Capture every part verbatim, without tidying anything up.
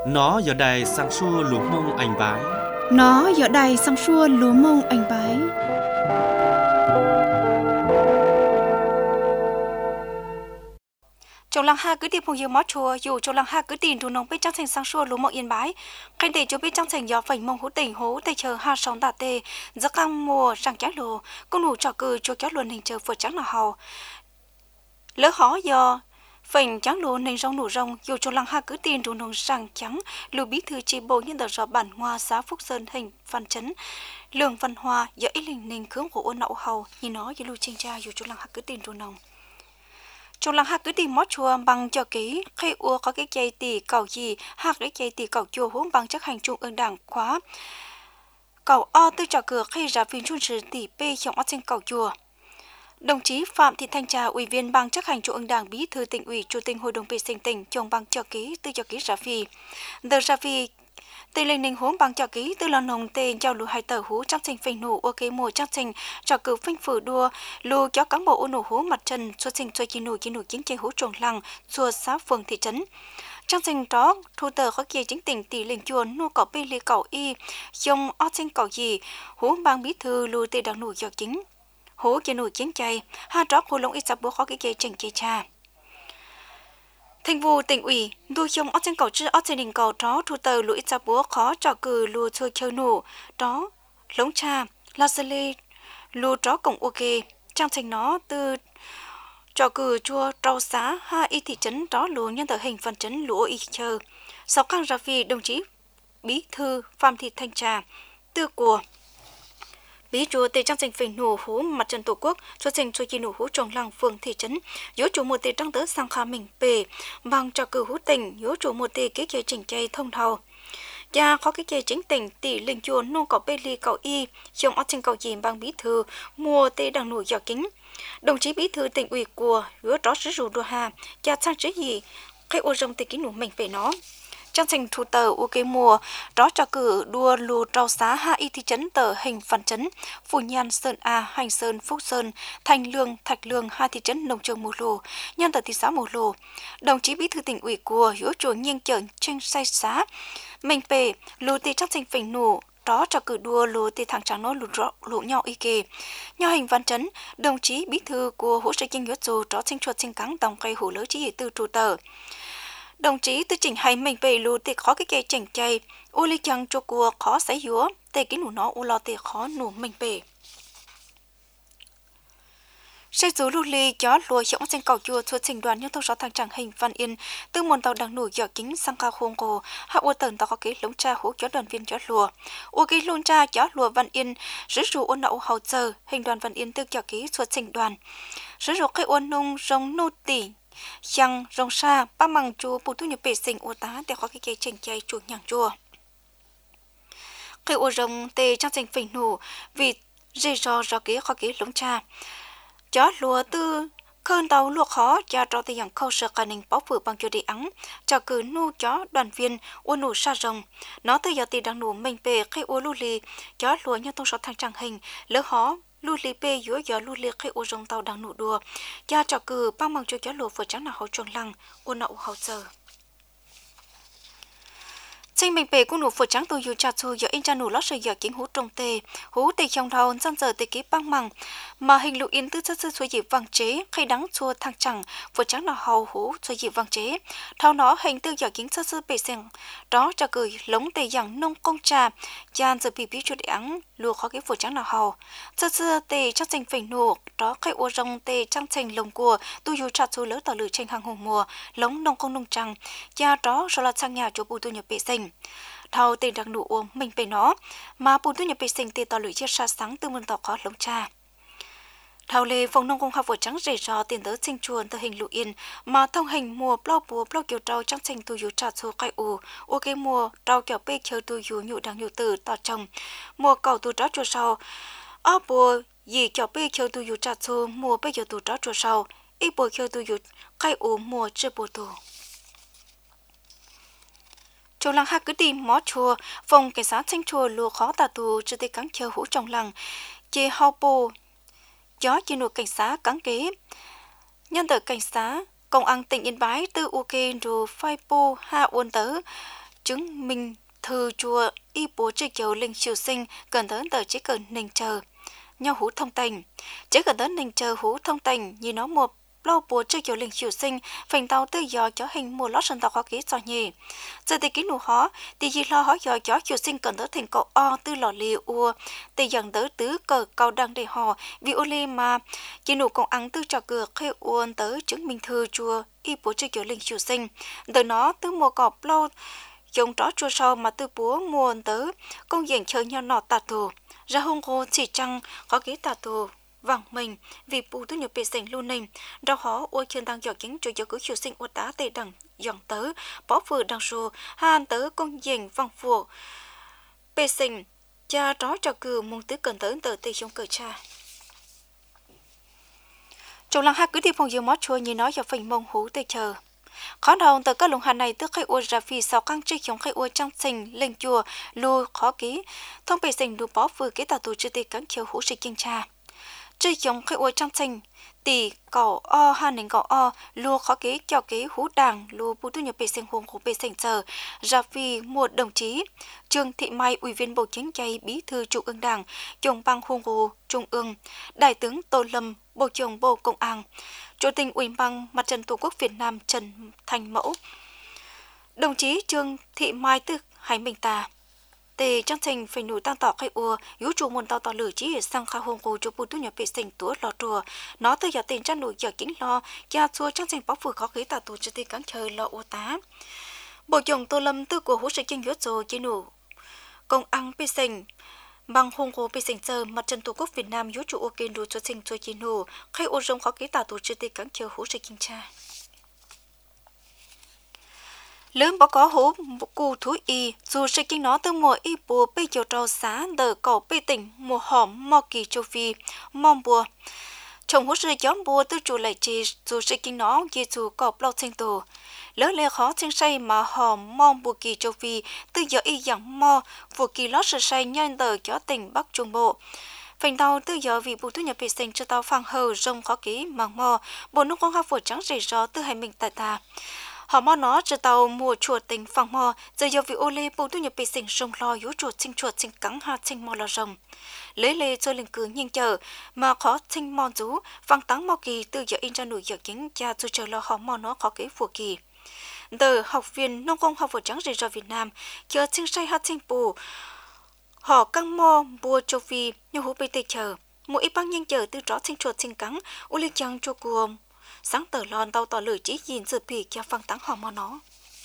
Nó giờ đây sang xua lúa mông anh bái. Nó giờ đây sang xua lúa mông anh bái. Trong làng ha cứ tìm phong yêu mót chùa, dù trong làng ha cứ tìm thu nông biết trang thành sang xua lúa mông yên bái. Khanh để cho biết trang thành gió phành mông hú tỉnh hú tây chờ ha sóng đà tê, giấc căng mùa răng cháo lùa, con nụ trò cừ chua cháo luôn hình chờ vượt trắng là hầu. Lỡ khó do phành trắng lùa nên rong nụ rong, dù trong làng ha cứ tìm thu nông răng trắng, lùa bí thư chi bộ nhân tờ rõ bản hoa xã Phúc Sơn hình văn chấn. Lường văn hoa do ý linh ninh khướng của ôn nậu hầu, nhìn nó như lưu trên cha dù trong làng ha cứ tìm thu nông. Trong làng hạt cứ tìm mót chùa bằng cho kỹ khi ua có cái dây tì cầu gì hạt cái dây tì cầu chùa huống bằng chấp hành trung ương đảng khóa cầu o tư trò cửa khi ra phiên trung sử tỷ p trong ở trên cầu chùa. Đồng chí Phạm Thị Thanh Trà, ủy viên ban chấp hành trung ương đảng, bí thư tỉnh ủy, chủ tịch hội đồng vệ sinh tỉnh, chồng bằng cho kỹ tư cho kỹ ra phi. Đợt ra phi tây lên ninh huống bằng cho ký tư là nồng tên cho lũ hai tờ hú trong trình phình nụ ok mùa trong trình cho cử phanh phử đua lù cho cán bộ ôn nụ hú mặt trần xuất trình cho chi nụ chi nụ chiến chơi hú trồng lăng xua xã phường thị trấn trong trình đó thu tờ có kia chính tỉnh tỷ lệnh chuồn nô cỏ bê lì cỏ y dòng ở trên cỏ gì hú bằng bí thư lù tê đặc nụ do chính hú chơi nụ chiến chơi hai đó hồ lông ít sắp bố khó cái chơi trình chơi cha. Thành vụ tỉnh ủy, đôi trong ở trên cầu chữ ở trên đỉnh cầu đó thu tờ lũy ra búa khó cho cử lùa chơi chơi nổ đó lống cha la sê lê lùa đó cổng ok trang thành nó từ cho cử chua rau xá ha y thị trấn đó lùa nhân tờ hình phần trấn lúa y chờ sáu căng ra vì đồng chí bí thư Phạm Thị Thanh Trà tư của bí chúa tề trang trình phình nổ hú mặt trận tổ quốc cho trình cho chi nổ hú trồng làng phường thị trấn yếu chủ một tề trang tớ sang khá mình bể bằng cho cử hú tỉnh yếu chủ một tề kế kế chỉnh chay thông thầu và có cái kế chính tỉnh tỷ linh chùa nông cỏ bê ly cỏ y trong ở trình cầu dìm bằng bí thư mùa tề đang nổi giỏ kính đồng chí bí thư tỉnh ủy của yếu đó sử dụng đua hà và sang chế gì cái ô rồng tề kính nổ mình về nó trong trình thu tờ u cây mùa đó cho cử đua lù trao xá hạ y thị trấn tờ hình văn trấn phủ nhan sơn a hành sơn phúc sơn thành lương thạch lương hai thị trấn nông trường mù lù nhân tờ thị xã mù lù đồng chí bí thư tỉnh ủy của hiếu chùa nghiêng chở tranh say xá mình về lù tì trong trình phình nụ đó cho cử đua lù tì thẳng trắng nó lù rõ lù nhau y kề nhau hình văn trấn đồng chí bí thư của hỗ trợ kinh hiếu dù đó tranh chuột tranh cắn đồng cây hủ lỡ chỉ từ trụ tờ đồng chí tư chỉnh hay mình về lù tê khó cái cây chỉnh chay u li chăng cho cua khó sấy dúa tê cái nụ nó u lo tê khó nụ mình về xây dù lù li chó lùa trong trên cầu chùa thuộc trình đoàn nhân thông sáu thằng chẳng hình văn yên từ nguồn tàu đang nổi giỏ kính sang cao khuôn cổ hạ u tần tàu có cái lống cha hú chó đoàn viên chó lùa u cái lôn cha chó lùa văn yên sử dụng ôn nậu hậu giờ hình đoàn văn yên tư giỏ ký thuộc trình đoàn sử dụng cái ôn nung rong nô tỉ Yang rong sa ba măng chua bù tu nhập bể sinh ô tá để có cái cây chanh chay chuột nhàng chua cây ô rong tê trang trình phình nổ vì dây rò rò kế khó kế lống cha chó lúa tư khơn tàu lúa khó cho trò tê yang khâu sợ cả ninh bó vừa bằng cho đi ắng cho cứ nu chó đoàn viên ô nổ sa rồng nó từ giờ tê đang nổ mình về cây ô lu lì chó lúa như tông sáu thang trang hình lỡ khó lu li pe yếu gió lu li khi ô rong tàu đang nụ đùa cha trò cử bao mong cho chó lùa vừa trắng nào hậu chuồng lăng ô nậu hậu giờ trên mình bể của nụ vừa trắng tôi yêu cha chu giờ in cha nụ lót sợi giờ kính hú trồng tê hú tê trong đầu dân giờ tê ký băng măng mà hình lụ in tư chất sư suy dịp vàng chế khi đắng chua thăng chẳng vừa trắng nào hậu hú suy dịp vàng chế thao nó hình tư giờ kính chất sư bể sen đó trò cử lống tê dạng nông công trà chan giờ bị bí chuột ắng lùa khó cái vừa trắng nào hậu chất sư tê chắc thành phình nụ đó cái ô rong tê trang thành lồng của tôi yêu cha chu lỡ tờ lử trên hàng hồng mùa lống nông công nông trăng cha đó rồi là sang nhà cho bù tu nhập bể sinh thao tên đặc nụ ôm mình về nó mà bùn tu nhập vệ sinh tê tỏ lưỡi chiết xa sáng từ mơn tỏ có lông cha thao lê phòng nông công học vừa trắng rể rò tiền tớ sinh chuồn từ hình lụ yên mà thông hình mùa plau bùa plau kiểu trâu trong trình tu yu trà số cay ù u cái mùa trâu kiểu bê chơi tu yu nhụ đang nhụ tử tỏ trồng mùa cầu tu trá chua sau ở bùa gì kiểu bê chơi tu yu trà số mùa bê kiểu tu trá chua sau ít bùa chơi tu yu cay ù mùa chưa bùa tu Châu lăng hạ cứ tìm mó chùa, phòng cảnh sát thanh chùa lùa khó tà tù chưa tê cắn chờ hũ trong lăng, chê hao bồ, gió chê nụ cảnh sát cắn kế. Nhân tờ cảnh sát, công an tỉnh Yên Bái từ u kê rù phai bồ hạ uôn tớ, chứng minh thư chùa y bố chơi chiều linh siêu sinh cần tới tờ chỉ cần nình chờ nhau hú thông tình chỉ cần tới nình chờ hú thông tình như nó một lâu bố chơi chiều linh siêu sinh phành tàu tư do cho hình mua lót sân tàu khó ký cho nhỉ giờ thì ký nụ hó thì gì lo hó do cho siêu sinh cần tới thành cậu o tư lò lì ua thì dần tới tứ cờ cao đăng để họ vì ô lê mà chỉ nụ còn ăn tư trò cửa khê uôn tới chứng minh thư chùa y bố chơi chiều linh siêu sinh từ nó tư mua cọp lâu dùng đó chua sau mà tư búa mua tớ công diện chơi nhau nọ tà tù ra hông cô chỉ chăng có ký tà tù vàng mình vì bù tư nhập bề sinh luôn nình đau hó ôi chân đang dò kính cho cho cứ chiều sinh ôi đá tê đằng dòng tớ bó vừa đằng sù hàn tớ công diện vàng phù bề sinh cha đó cho cừ mong tứ cần tới tờ tê trong cờ cha trong lăng hai cứ đi phòng dương mót chua như nói cho phình mông hú tê chờ khó đầu từ các lùng hà này tức khai ua ra phi sau căng chơi chống khai ua trong sinh lên chùa lu khó ký thông bề sinh lu bó vừa ký tàu tù chưa tê cắn chiều hú sĩ kinh cha chơi chống khai ua trong sinh tỷ cỏ o hà nền cỏ o lu khó ký cho ký hú đảng lu bù tu nhập bề sinh hùng hú bề sinh chờ ra phi một đồng chí Trương Thị Mai ủy viên bộ chính trị bí thư trung ương đảng chồng bang hùng hú trung ương đại tướng Tô Lâm bộ trưởng bộ công an chủ tịch ủy ban mặt trận tổ quốc Việt Nam Trần Thành Mẫu, đồng chí Trương Thị Mai tức Hải Minh Tà, tề trang trình phải nổi tăng tỏ khai ua, yếu chủ môn tàu tỏ lử chỉ sang khai hồng cổ cho bù tu nhập vệ sinh túa lò chùa, nó từ giờ tiền trang nổi giờ kính lo, cha chua trang trình bóc vừa khó khí tà tù cho tê cắn trời lò ua tá. Bộ trưởng Tô Lâm tư của hỗ trợ chân yếu rồi chỉ nổ công ăn vệ sinh bằng hùng cổ bị sinh giờ mặt trận tổ quốc Việt Nam yếu chủ ok đủ cho sinh cho chi nổ khai ô rong khó ký tả tổ chức tê cắn chờ hỗ trợ kinh tra lớn bỏ có hố cụ thú y dù sẽ kinh nó từ mùa y bùa bây giờ trâu xá đờ cầu bê tỉnh mùa hòm mò kỳ châu phi mong bùa chồng hỗ trợ gión bùa tư chủ lại chi dù sẽ kinh nó dễ dù cọp lâu sinh tổ lớn lệ khó sinh say mà hòm mong bùa kỳ châu phi từ giờ y dạng mò bùa kỳ lót sợ say nhân tờ cho tỉnh Bắc Trung Bộ phành tàu từ giờ vì bù thu nhập vệ sinh cho tàu phang hờ rông khó ký màng mò bộ nước con học vừa trắng rỉ gió từ hai mình tại ta họ mò nó cho tàu mùa chuột tỉnh phang mò giờ giờ vì ô lê bù thu nhập vệ sinh rông lo yếu chuột sinh chuột sinh cắn hạt sinh mò lo rồng lấy lê cho linh cứ nhanh chờ mà khó sinh mò rú phang táng mò kỳ từ giờ in ra nổi giờ kính cha cho chờ lo họ mò nó khó ký phù kỳ tờ học viên nông công học vừa trắng rỉ gió Việt Nam chờ sinh say hạt sinh bù họ căng mò bùa châu phi như hú bê tê chờ mỗi ít băng nhanh chờ từ đó sinh chuột sinh cắn u lịch chăng cho cuồng sáng tờ lon tàu tỏ lửa chỉ nhìn sự bì cho phăng táng họ mò nó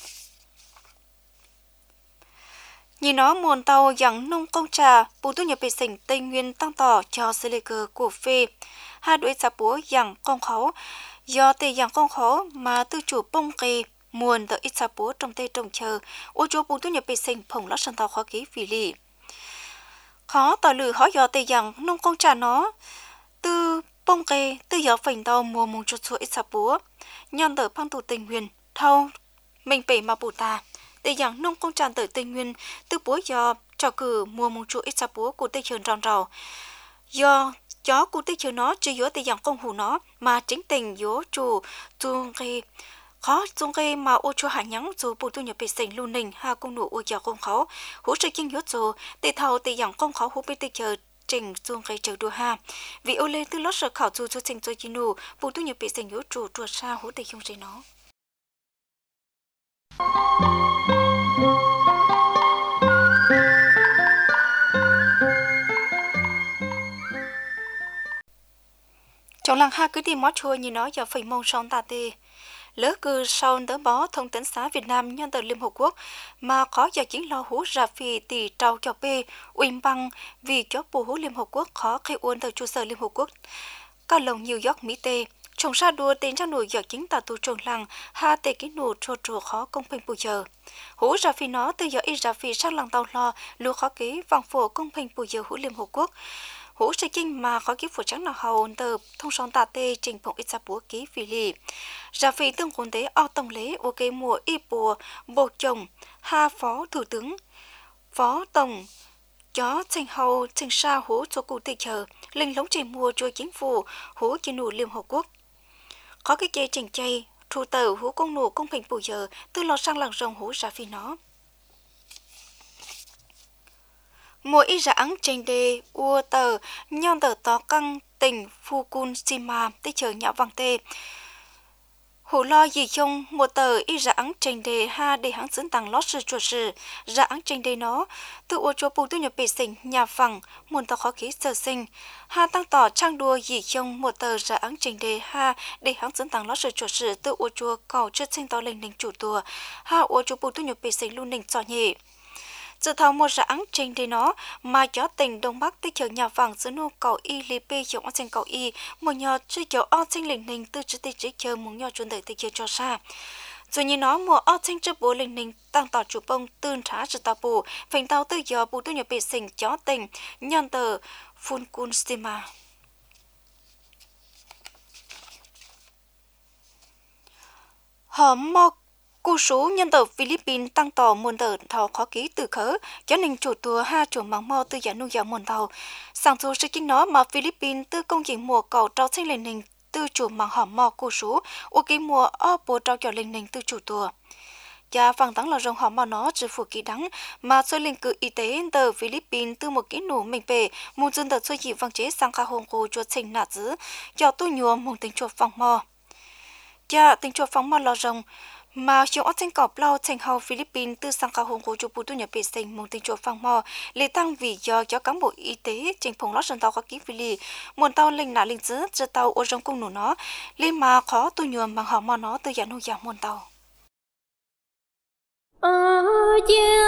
nhìn nó muôn tàu dạng nông công trà bù tu nhập vệ sinh Tây Nguyên tăng tỏ cho xe lê cờ của phê hai đuổi xa búa dạng con khấu do tê dạng con khấu mà tư chủ bông kê muôn tờ ít xa búa trong tê trồng chờ ô chỗ bù tu nhập vệ sinh phồng lót sân tàu khó ký vì lì khó tỏ lử khó dò tê dạng nông công trà nó từ bông kê từ giờ phành tàu mùa mùng chuột chuột ít xa búa nhân tờ phăng tù Tây Nguyên thâu mình bể mà bù ta tê dạng nông công trà tờ Tây Nguyên từ búa do trò cử mùa mùng chuột ít xa búa của tê trường rào rào do chó của tê trường nó chưa dỗ tê dạng công hù nó mà chính tình dỗ chủ chuông kê khó chung cây mà ô cho hạ nhắn dù bù tu nhập bị sinh lưu nình ha công nụ ô giờ công khó hỗ trợ kinh hiếu dù tê thầu tê dạng công khó hỗ bị tê chờ trình chung cây chờ đua ha vì ô lên từ lót sợ khảo dù cho trình cho chi nụ bù tu nhập bị sinh hiếu chủ chuột xa hỗ tê không dây nó trong làng ha cứ tìm mót chua như nó giờ phải mong son ta tê lỡ cư sau tớ bó thông tấn xã Việt Nam nhân tờ Liên Hợp Quốc mà khó giờ chính lo hú ra phi tỷ trao cho bê uym băng vì cho bù hú Liên Hợp Quốc khó khai uôn tờ trụ sở Liên Hợp Quốc cao lồng New York Mỹ tê trồng sa đua tên trang nổi giờ chính tà tù trồng làng ha tê ký nụ trô trô khó công bình bù giờ hú ra phi nó từ giờ y ra phi sang làng tàu lo lúa khó ký vòng phổ công bình bù giờ hú Liên Hợp Quốc hú sẽ kinh mà khó ký phụ trắng nào hầu tờ thông son tà tê trình phòng ít ra búa ký vì lì ra phi tương quân tế ao tổng lễ ok mùa y bùa bộ chồng ha phó thủ tướng phó tổng chó trình hầu trình sa hú cho cụ tịch chờ linh lống trình mùa cho chính phủ hú chỉ nụ Liên Hợp Quốc có cái chê trình chay thu tờ hú công nụ công bình bù giờ từ lò sang làng rồng hú ra phi nó Mùa y rãng trên đê ua tờ nhon tờ tó căng tỉnh Fukushima tê chờ nhỏ vàng tê. Hủ lo gì không một tờ y rãng trên đê ha để hãng dẫn tăng lót sự chuột sự rãng trên đê nó tự ô cho bù tu nhập bể sinh nhà phẳng muôn tàu khó khí sở sinh ha tăng tỏ trang đua gì không một tờ rãng trên đê ha để hãng dẫn tăng lót sự chuột sự tự ô cho cầu chất sinh to lên nình chủ tùa ha ô cho bù tu nhập bể sinh luôn nình cho nhẹ. Dự thảo một rãng trên đê nó mà cho tỉnh Đông Bắc tích chờ nhà vàng giữa nô cầu y lý bê chống trên cầu y một nhỏ chơi kiểu o trên lĩnh ninh từ trước tích chế chờ muốn nhỏ chuẩn đợi tích chờ cho xa. Rồi như nó mùa o trên trước bố lĩnh ninh tăng tỏ chủ bông tương trả sự tạo bù phình tàu tư gió bù tư nhập bê sinh cho tỉnh nhân tờ Fukushima. Họ mọc cú số nhân tờ Philippines tăng tỏ muôn tờ thảo khó ký từ khớ cho nên chủ tùa ha chủ mang mò từ giả nuôi giả muôn tàu sang dù sự kinh nó mà Philippines từ công trình mùa cầu trao sinh lên nình từ chủ mang hỏng mò cú số ô ký mùa o bố trao cho lên nình từ chủ tùa và phẳng tăng là rồng hỏng mò nó chỉ phủ ký đắng mà xoay lên cử y tế tờ Philippines từ một ký nổ mình về một dân tờ xoay dị vang chế sang cả hồng cô chuột sinh nạt giữ cho tôi nhua một tình chuột phẳng mò và tình chuột phẳng mò là rồng mà chúng ở trên cọp lâu thành hậu Philippines từ sang cao hồng của chủ bù tu nhập bể sinh một tình chuột phẳng mò lệ tăng vì do cho cán bộ y tế trên phòng lót dân tàu có ký phi lì một tàu linh nã linh giữ giờ tàu ở trong cung nổ nó lên mà khó tu nhuộm bằng họ mò nó từ giả nuôi giả một tàu. Ở gia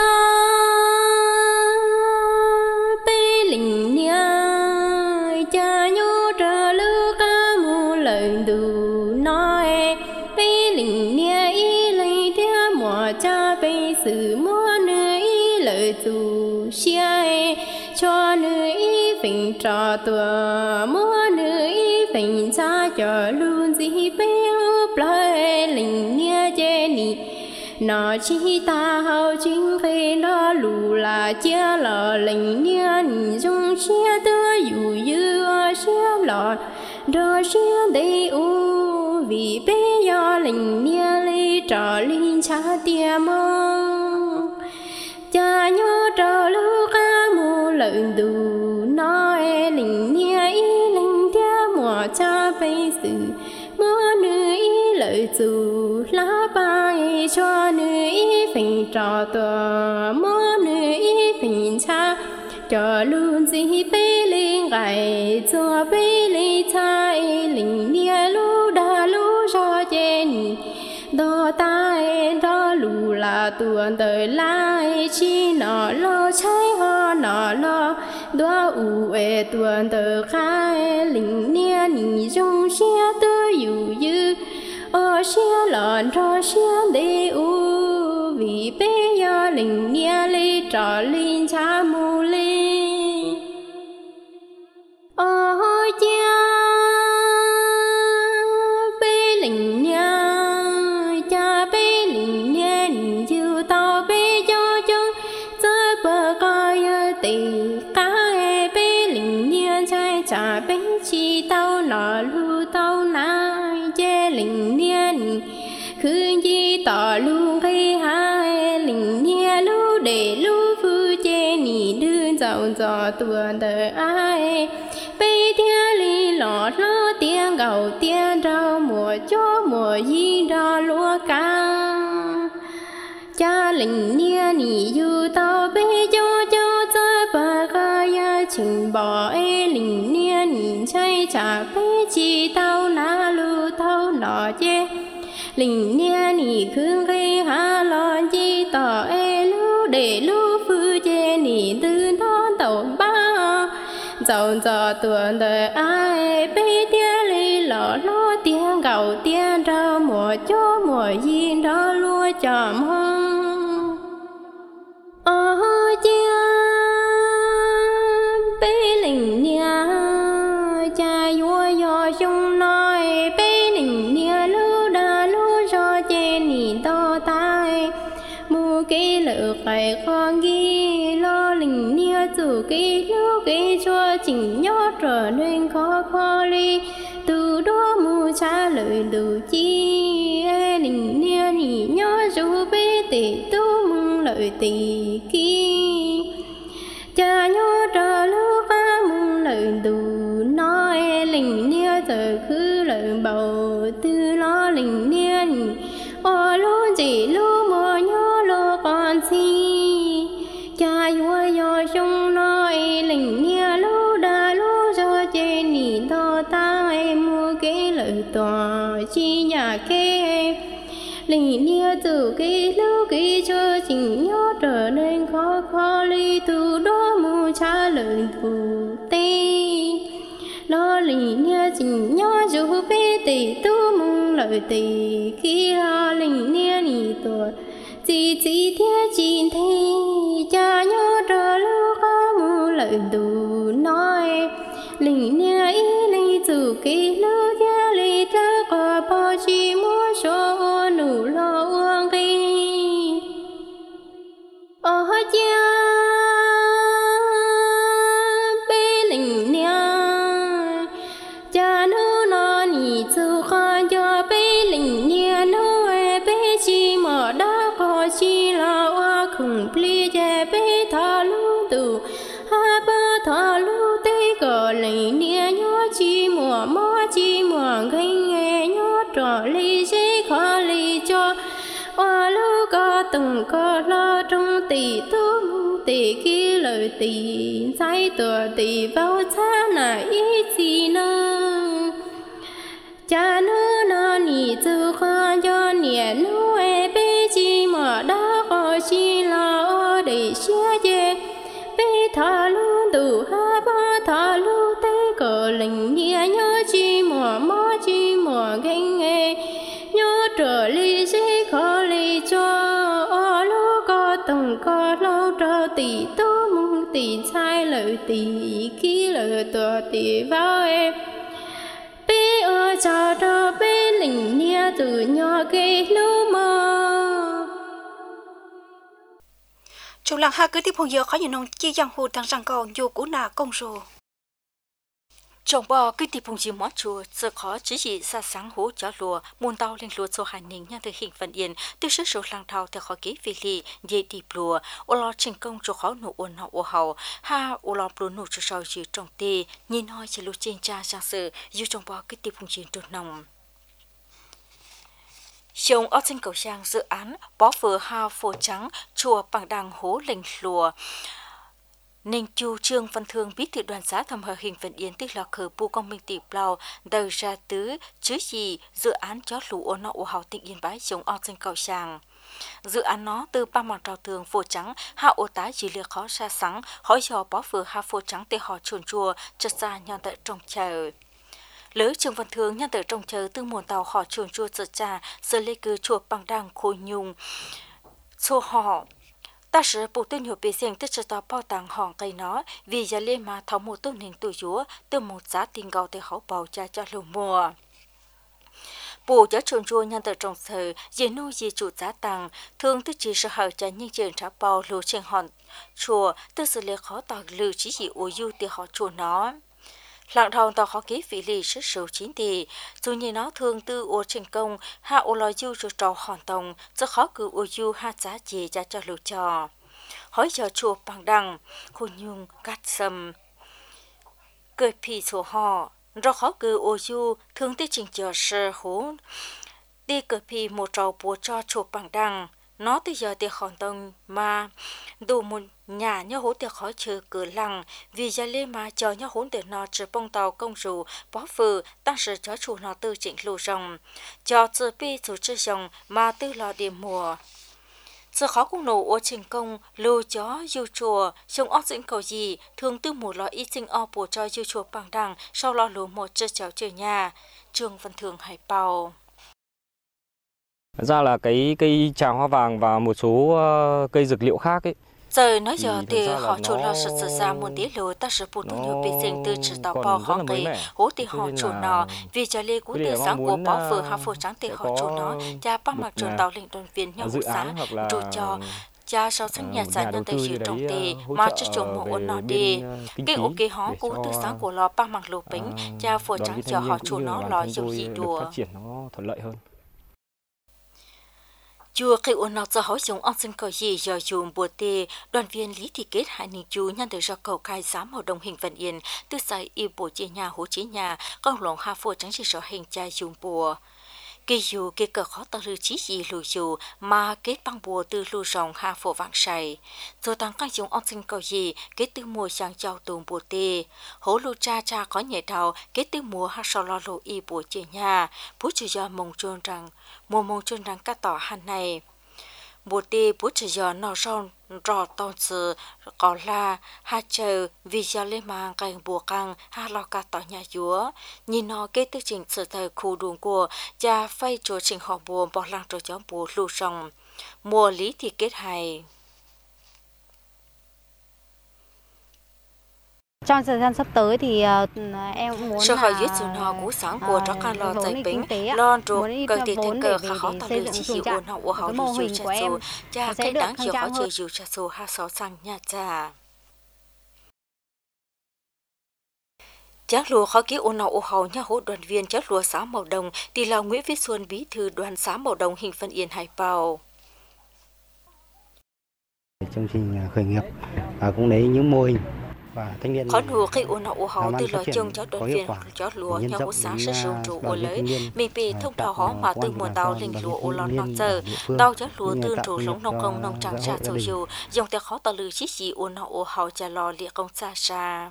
bê linh nha cha nhô trở lưu ca mù lời đủ nói bê linh nha y lấy theo mùa cha bê sự mua nữ y lời dù xe cho nữ y phình trò tùa mua nữ y phình cha cho luôn gì bê úp lời linh nha chê nì nó chỉ ta hậu chính khi nó lù là chia lò lệnh nhiên dùng chia tơ dù dư chia lò đó chia đầy u vì bé do lệnh nhiên lấy trò linh cha tia mong cha nhớ trò lưu ca mù lợn đủ nói lệnh nhiên ý lệnh tia mùa cha bây sự mưa nữ ý lợi dù lá bay cho nữ ý phình trò tòa mưa nữ ý phình cha cho luôn gì bê linh gầy cho bê linh cha linh nia lu đa lu cho chen đó tai đó lù là tuần đời lai chi nọ lo cháy ho nọ lo đó u ê tuần đời khai linh nia nì trong xe tơ dù dư ở xe lợn cho xe đê u vì bé do linh nia li trò linh cha mù li ở cha bé linh nia cha bé linh nia nì dư tao bé cho chung chơi bờ coi tì cá bé linh nia trai cha bé chi tao nọ lu tao nai chê linh nia nì khương chi tỏ lu khi hai linh nia lu để lu phu chê nì đơn giàu giò tuần đời ai bây thia li lọt lo tiếng gầu tiếng rau mùa cho mùa gì đó lúa ca cha linh nia nì du tao bé cho cho chơi bà ca chỉnh bỏ ê linh nia nì chay chả bé chi tao na lu tao nọ chê linh nia nì khương khi ha lo chi tỏ ê lu để lu phu chê nì tư non tàu ba giàu giò tuần đời ai bé tia li lọ lo tiếng gầu tiếng rau mùa cho mùa gì đó lúa chòm hông ở chia bé linh nia cha vua do chung nói bé linh nia lu đa lu cho chê nì to tai mu kê lợ phải con ghi lo linh nia chủ kê lu kê cho chỉnh nhót trở nên khó khó li từ đó mu trả lời đủ chi linh nia nì nhót dù bé tỷ tu mừng lợi tỷ kia cha linh nia giờ cứ lời bầu tư lo linh nia ô lô chỉ lô mò nhớ lô con si cha vua yo sông nói linh nia lô đa lô cho trên nỉ to ta em mua cái lời tòa chi nhà kê linh nia từ cái lô cái cho chính nhớ trở nên khó khó ly từ đó mua trả lời thủ tê lo linh nia chính nhớ dù bé tỷ tu mong lời tỷ khi lo linh nia nỉ tuổi chỉ chỉ theo chỉ thấy cha nhớ trở lúc có mua lời đủ nói linh nia ý linh từ cái lúc gia lý ta có bao chi mua số nụ lo uống đi ở cha bé linh nia cha nữ nó nỉ từ con cho bé linh nia nó bé chi mà đã có chi là hoa khủng pli cha bé thà lu tu ha ba thà lu tê cờ linh nia nhớ chi mùa mó chi mùa gây nghe nhớ trò ly dễ khó ly cho hoa lu có từng có lo trong tỷ tu mu tỷ kia lời tỷ trái tựa tỷ vào cha là ý gì nữa cha nữ nó nỉ từ khoa cho nịa nu e bé chi mà đã có chi là ở để xia chê bé thà luôn từ ha ba thà luôn tê cờ linh nia nhớ chi mà mó chi mà ganh nghe nhớ trở ly dễ khó ly cho ở lúc có từng có lâu trở tỷ tố mong tỷ sai lời tỷ khi lời tựa tỷ vào em bé ở cha đó bé linh nia từ nhỏ cái lú mơ chủ lăng ha cứ tiếp phong giờ khó nhiều nông chi giang hồ thằng rằng còn dù cũ nà công rồ trồng bò cứ tiếp phong gì mót chùa giờ khó chỉ chỉ xa sáng hố cho lùa muôn tàu lên lùa cho hành ninh nhang từ hình phần yên từ số số lăng thao theo khó kỹ vì lì dễ đi lùa ô lo thành công cho khó nụ ôn họ ô hậu ha ô lo lùa nụ cho sau chỉ trồng tê nhìn hỏi chỉ lùa trên cha sang sự dù trồng bò cứ tiếp phong gì trộn nồng Trong ở trên cầu sang dự án bó vừa hao phổ trắng chùa bằng đằng hố lệnh lùa Ninh Chu Trương Văn Thương bí thư đoàn xã thầm hợp hình vận yến tức là khởi bu công minh tỷ blau đầu ra tứ chứ gì dự án chó lũ ô nọ ô hào tỉnh Yên Bái chống ở trên cầu sang dự án nó từ ba mòn trào tường phổ trắng hạ ô tá chỉ liệt khó xa sáng hỏi cho bó vừa ha phổ trắng tê họ chuồn chùa chợt ra nhon tại trong chờ lỡ Trương Văn Thương nhân tại trong chờ từ muôn tàu họ chuồn chùa chợt ra giờ lê cư chùa bằng đằng khôi nhung xô họ ta sẽ bộ tên hiểu bề riêng tích cho ta bao tàng hòn cây nó vì giá lê mà thấu một tôn hình tuổi chúa từ một giá tiền gạo để họ bảo cha cho lù mùa bộ giá trồn chua nhân từ trong thời dễ nuôi gì chủ giá tăng thường tức chỉ sự hậu trả những chuyện trả bao lù trên hòn chùa từ sự lệ khó tạo lù chỉ chỉ ủi du để họ chùa nó lạng thòng tàu khó ký vị lì sức số chín tỷ dù như nó thường từ ô trình công hạ ô lòi du cho trò hòn tông rất khó cứ ô du hạ giá gì ra cho lù trò hỏi cho chùa bằng đằng khôn nhung cắt sầm cười phì sổ họ rất khó cứ ô du thường tới trình chờ sơ hố đi cười phì một trò bùa cho chùa bằng đằng nó từ giờ thì hòn tông mà đủ một nhà nhớ hố thì khó chờ cửa lăng vì gia lê mà chờ nhớ hốn để nó chỉ bông tàu công rù bó phừ tăng sự cho chủ nó tư chỉnh lù rồng cho tự bi chủ chơi rồng mà tư lò điểm mùa giờ khó cũng nổ ô trình công lù chó du chùa trong óc dĩnh cầu gì thường tư một lò ít sinh o bùa cho du chùa bằng đằng sau lò lù một chơi cháu chơi nhà Trương Văn Thường Hải Bào ra là cái cây tràng hoa vàng và một số uh, cây dược liệu khác ấy. Giờ nói giờ thì họ chủ lo sự sự ra một tí lối ta sẽ bùn nhiều bề sinh từ chỉ tàu bao họ cây hố thì họ chủ nó vì cho lê cú từ sáng của báo vừa hà phổ trắng thì họ chủ nó cha ba mặt chủ tàu lệnh đoàn viên nhau sáng chủ cho cha sau sinh nhà sản nhân từ sự trồng tề mà cho chủ một ôn nó đi cái ô kê họ cú từ sáng của lo ba mặt lô bính cha phổ trắng cho họ chủ nó lo dùng gì đùa chùa cây ôn nọ cho hỏi dùng ông sinh cầu gì giờ dùng bùa tê đoàn viên lý thị kết hai ninh chú nhân từ do cầu khai giám màu đồng hình vận yên từ sai y bùa chia nhà hỗ chế nhà con lòng hà phù trắng chỉ sở hình trai dùng bùa cây dù cây cờ khó tao lưu chí gì lù dù mà kết băng bùa từ lù rồng hà phổ vàng sài rồi tăng các dùng ông sinh cầu gì kết từ mùa sang chào tùng bùa tê hố lù cha cha có nhẹ đầu kết từ mùa hà sò lo lù y bùa chia nhà bố chủ do mong trôn rằng mùa mong trôn rằng cá tỏ hàn này bùa tê bố chủ do nọ rong rò tông sự có là hà chờ vì giờ lên mang cành bùa căng hà lo cá tỏ nhà chúa nhìn nó kết từ trình sự thời khu đường của cha phay chỗ trình họ bùa bỏ lăng cho cháu bùa lù rồng mùa lý thì kết hay. Trong thời gian sắp tới thì uh, em muốn là dưới sự nó cú sáng của cho con lo tài bình lo trụ cần thì thành cờ khá khó tạo được chỉ chịu ổn hậu của họ thì dù cha dù cha cái đáng chịu khó chịu dù cha dù ha sáu sang nhà cha chắc lúa khó ký ổn hậu của họ nhà hỗ đoàn viên chắc lúa xã màu đồng thì là Nguyễn Viết Xuân bí thư đoàn xã màu đồng hình phân yên Hải Bào. Chương trình khởi nghiệp và cũng lấy những mô hình khó lúa khi ôn hậu họ từ lời chung cho đoàn viên cho lúa nhau của xã sẽ sử dụng ô lấy mình bị thông thảo họ mà từ mùa tàu linh lúa ô lon nọ giờ tàu cho lúa từ trụ lống nông công nông trang trà sầu dù dòng tiền khó tàu lư chỉ chỉ ôn hậu họ trả lò liệt công xa xa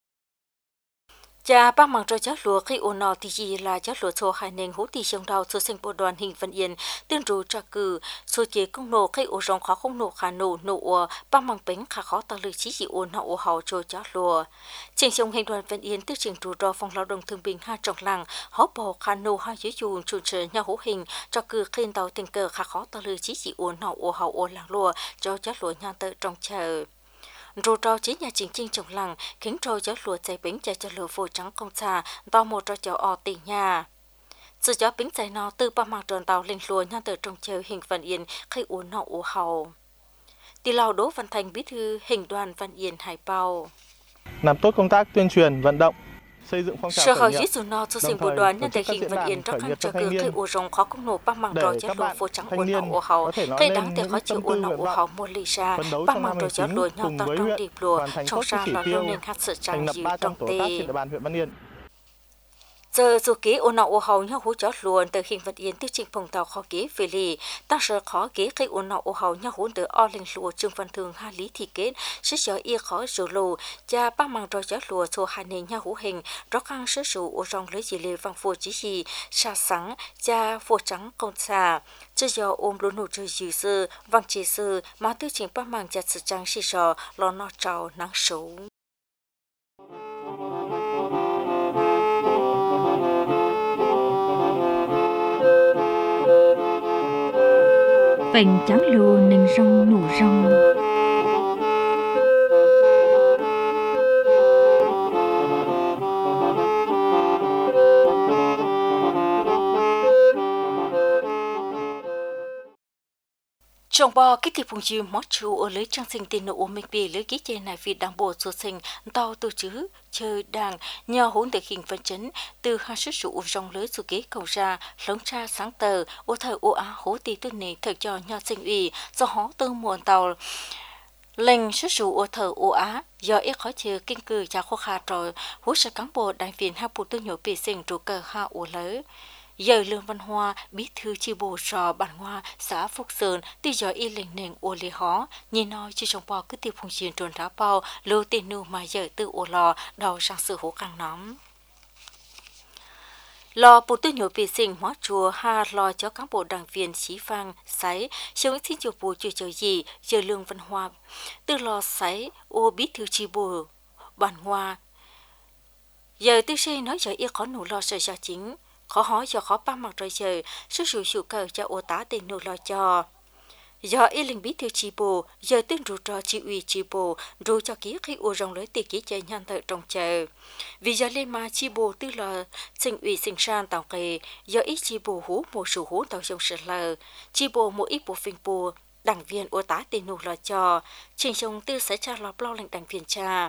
cha bác mang cho cháu lúa khi ôn nọ thì chỉ là cháu lúa số hai nền hỗ tỷ trong đầu số sinh bộ đoàn hình phân yên tương trụ tra cử số chế công nổ khi ôn rong khó không nổ khả nổ nổ bác mang bánh khá khó tạo lực chỉ chỉ ôn hậu hậu cho cháu lúa trình trong hình đoàn phân yên tức trình trụ đo phòng lao động thương binh hai trọng làng hó bò khả nổ hai dưới chuồng chủ trợ nhau hỗ hình tra cử khi tàu tình cờ khá khó tạo lực chỉ chỉ ôn hậu hậu ôn làng lúa cho cháu lúa nhau tự trong chờ rồi trò chỉ nhà chính chính trồng làng khiến trò cháu lúa chạy bánh chạy cho lúa phô trắng công xa tao một trò cháu ở tỉnh nhà sự cháu bánh chạy nó từ ba mặt tròn tàu lên lúa nhau từ trong chờ hình Văn Yên khi uốn nọ uốn hầu tỷ lào Đỗ Văn Thành bí thư hình đoàn Văn Yên Hải Bào làm tốt công tác tuyên truyền vận động xây dựng phong trào khởi nghiệp. Sở nó cho sinh bộ đoàn nhân thể hình Văn Yên cho khăn cho cứ khi u rồng khó công nổ băng măng rồi chất lúa phô trắng uốn nọ uốn hầu cây đáng tiền khó chịu uốn nọ uốn hầu mua lì ra băng măng rồi chất lúa nhau tao trong điệp lúa trong ra là lâu nên hát sự trang dịu trong tê giờ dù ký ôn nọ ôn hầu nhau hú chót luôn từ hình Văn Yên tiếp trình phòng tàu khó ký về lì ta sợ khó ký khi ôn nọ ôn hầu nhau hú từ o linh lùa trương văn thường hai lý thị kết sức gió y khó rồi lù cha ba mang rồi chót lùa số hai nền nhau hú hình rõ khăn sức sụ ôn rong lấy gì lê vang phù chỉ gì sa sáng cha phù trắng công xa chứ gió ôm luôn nụ trời dịu sư vang chỉ sư mà tiếp trình ba mang chặt sự trang sĩ sò lo nọ trào nắng sấu vành trắng lù nâng rong nụ rong trong bò kích thị phùng chim mót chú ở lấy trang sinh tiền nụ mình bị lấy ký trên này vì đảng bộ số sinh tao từ chữ chơi đảng nhờ hỗn để hình phân chấn từ hai sức sụ trong lưới số kế cầu ra lống tra sáng tờ ô thời ô á hố tì tư này thời cho nhờ sinh ủy do hó tư muộn tàu lệnh sức sụ ô thời ô á do ít khó chơi kinh cử cha khó khá rồi hú sẽ cán bộ đại viên hai bộ tư nhổ bị sinh trụ cờ ha ô lưới giờ Lương Văn Hoa bí thư chi bộ sò bản hoa xã Phúc Sơn từ giờ y lệnh nền ô lì hó nhìn nói chỉ trong bò cứ tiêu phùng chiến trốn đá bao lưu tiền nụ mà giờ từ ô lò đầu sang sự hố càng nóng lò bộ tư nhổ bị sinh hóa chùa ha lò cho cán bộ đảng viên xí vang sấy chiều xin chùa bộ chưa chờ gì giờ Lương Văn Hoa từ lò sấy ô bí thư chi bộ bản hoa giờ tư xây nói giờ y khó nụ lo sợ ra chính khó hỏi cho khó ba mặt rồi giờ sức sử dụng cờ cho ô tá tiền nô lo cho do y linh bí thư chi bộ giờ tên rủ trò chi ủy chi bộ rủ cho ký khi ô rong lấy tiền ký chơi nhanh thợ trong chờ vì giờ lên mà chi bộ tư là sinh ủy sinh san tàu kề do ít chi bộ hú một số hú tàu trong sợi lờ chi bộ một ít bộ phình bộ đảng viên ô tá tiền nô lo cho trình trong tư sẽ tra lọp lo lệnh đảng viên cha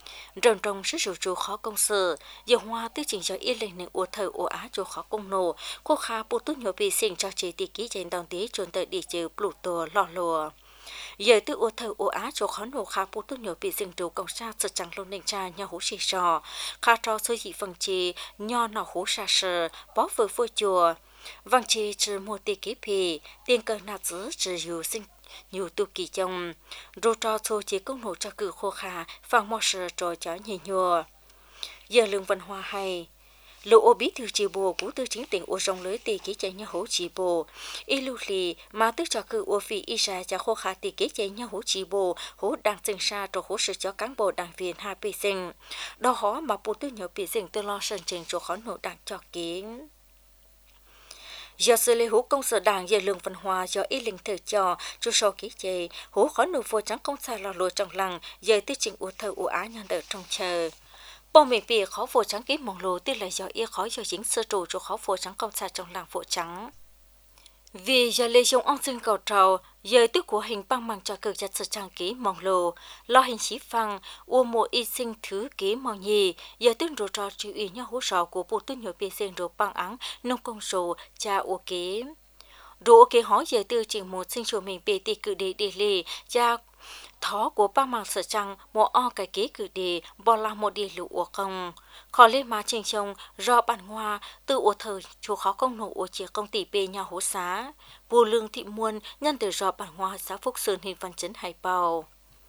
rồng rồng sức sử dụng khó công sự giờ hoa tư chỉnh cho yên lệnh nên ủa thời ủa á cho khó công nổ cô khá bù tút nhỏ bị sinh cho chế tỷ ký trên đồng tí chuẩn tới đi chơi Pluto lò lùa giờ tư ủa thời ủa á cho khó nổ khá bù tút nhỏ bị sinh trù công sa sự chẳng luôn nên cha nhau hú xì sò khá cho số dị phần chi nho nọ hú sa sờ bó vừa vừa chùa vang chi trừ một tỷ ký phì tiền cờ nạt giữ trừ dù sinh nhiều tu kỳ chồng rồi cho số chế công nổ cho cử khô khá phang mò sờ trò chó nhì nhùa giờ lương văn hoa hay lộ ô bí thư chi bộ của tư chính tỉnh ô rong lưới tỷ ký chạy nhau hố chi bộ y lưu lì mà tức cho cử ô phi y ra cho khô khá tỷ ký chạy nhau hố chi bộ hố đang sinh xa cho hố sự cho cán bộ đảng viên hai bị sinh đó họ mà bộ tư nhỏ bị sinh tư lo sân trình cho khó nổ đảng cho kiến giờ xử lý hữu công sở đảng về lượng văn hóa do y linh thời cho cho sau ký chế hữu khó nụ vô trắng công sai lò lùi trong lăng về tư trình ủa thơ ủa á nhân đợi trong chờ bao miền bìa khó vô trắng ký mong lù tức là do y khó do dính sơ trụ cho khó vô trắng công sai trong làng vô trắng vì giờ lê dùng ông sinh cầu trầu giờ tức của hình băng bằng cho cực chặt sự trang ký mong lù lo hình xí phăng u mùa y sinh thứ ký mong nhì giờ tương đồ trò chịu ý nhau hỗ trợ của bộ tư nhiều bìa sinh đồ băng ắng nông công số cha u ký đồ ký hỏi giờ tư trình một sinh số mình bìa tì cử đề đề lì cha thó của ba mạng sở trăng một o cái ký cử đề bỏ là một đề lụ của công khó lên má trình chồng do bản hoa từ ủa thời chú khó công nổ ủa chia công tỷ bê nhà hố xá bù lương thị muôn nhân từ do bản hoa xã Phúc Sơn hình văn chấn hải bào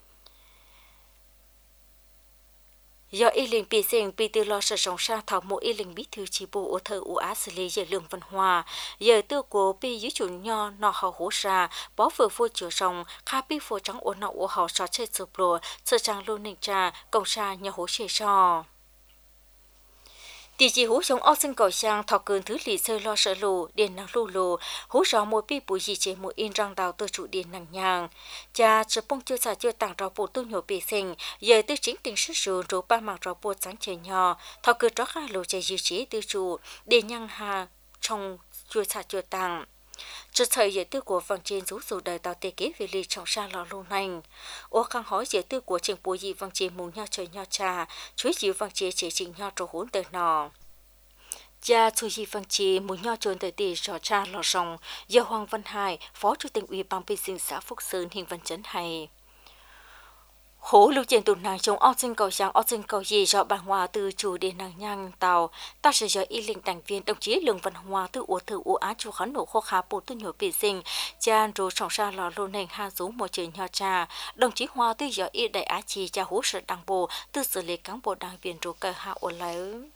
do y linh bị sinh bị từ lo sợ sống xa thảo mộ y linh bí thư chi bộ ủa thời ủa á xử lý giờ lương văn hoa giờ tư của bị dưới chủ nho nọ hào hố xa bó vừa vô chữa sống khá bị vô trắng ủa nọ ủa hào xóa chết sụp lùa sợ trang luôn nịnh trà công xa nhà hố xê so tỷ chỉ hú sống ao sinh cầu sang thọ cơn thứ lì sơ lo sợ lù điện năng lù lù hú rõ một bi bùi gì chế một in răng đào tôi chủ điện năng nhàng cha chỉ bông chưa xả chưa tặng rau bù tu nhổ bị sinh giờ tư chính tình sức sử rồi ba mặt rau bù sáng trời nhỏ thọ cơn đó hai lù chạy dự chế tư chủ điện nhang hà trong chưa xả chưa tặng trước thời giải tư của vòng trên rú rủ đời tàu tê kế về lì trong xa lò lâu nành ô khang hỏi giải tư của trường bùi gì vòng trên mùng nho trời nho trà chuối chịu vòng chế chế trình nho trổ hốn tờ nọ cha chu gì vòng chế mùng nho trồn tờ tì trò cha lò rồng giờ Hoàng Văn Hải phó chủ tịch ủy ban bê sinh xã Phúc Sơn hình văn chấn hay hố lưu truyền tụt nàng trong ao sinh cầu sáng ao sinh cầu gì do bản hòa từ chủ đến nàng nhang tàu ta sẽ do y linh thành viên đồng chí lương văn hòa từ ủa thử ủa á chủ khán nổ khô khá bộ tư nhổ bị sinh cha rồi trọng ra lò lô nền ha rú một trời nho trà đồng chí hòa từ do y đại á chi cha hố sự đảng bộ từ xử lý cán bộ đảng viên rồi cơ hạ ủa lớn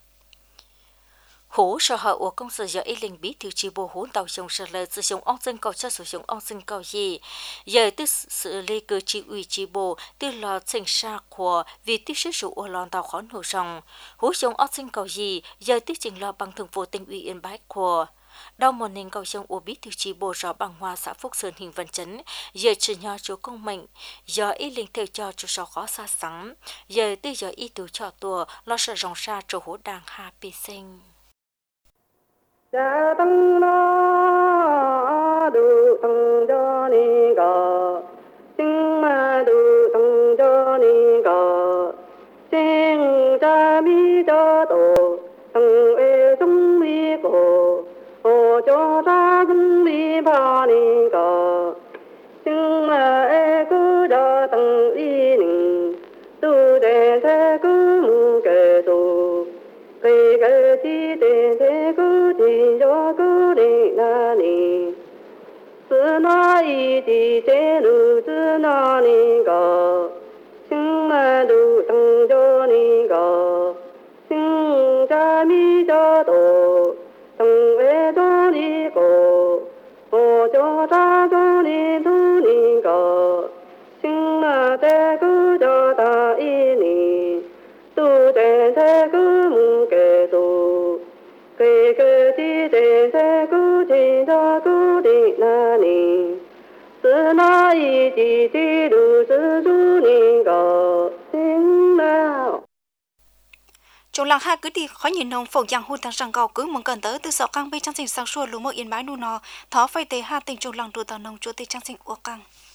hố sở hữu của công sở giờ y linh bí thư chi bộ hố tàu dùng sở lợi sử dụng ông sinh cầu cho sử dụng ông sinh cầu gì giờ từ xử lý cơ chi ủy chi bộ từ lò sinh xa của vì tiếp sử dụng ở lòn tàu khó nổ rồng hố dùng ông sinh cầu gì giờ tiếp trình lò bằng thường vụ tỉnh ủy yên bái của đau một nền cầu sông của bí thư chi bộ rõ bằng hoa xã Phúc Sơn hình văn chấn giờ chỉ nho chúa công mệnh giờ y linh theo cho chú sáu khó xa sắng giờ từ giờ y tù cho tùa lo sợ rồng xa chỗ hố đàng hà bị sinh cha tăng na du tăng cho ni ga sinh ma du tăng cho ni ga sinh cha mi cho tổ tăng e trung mi ko ho cho cha trung mi ba ni ga sinh ma e ku da tăng y ni tu de se ku mu ke tu cái cái chi để thế cứ thì cho cứ để na ni sư na y thì chế lu sư na ni ga sinh ma du tăng cho ni ga sinh cha mi cho tổ tăng về cho ni ko ho cho ta cho ni tu ni ga sinh ma thế cứ cho ta y ni tu để thế cứ mu kê tu kê kê chi để thế cứ chi cho cứ đi na ni sư na y chi chi du sư du ni ga sinh nào trong làng hai cứ đi khó nhìn nông phổ giang hôn thằng sang cầu cứ muốn cần tới từ sáu căng bên trong sinh sang xua lúa mộc yên bái nu nò thó phơi tế hai tình trong làng đua tàu nông chúa tây trang sinh uo căng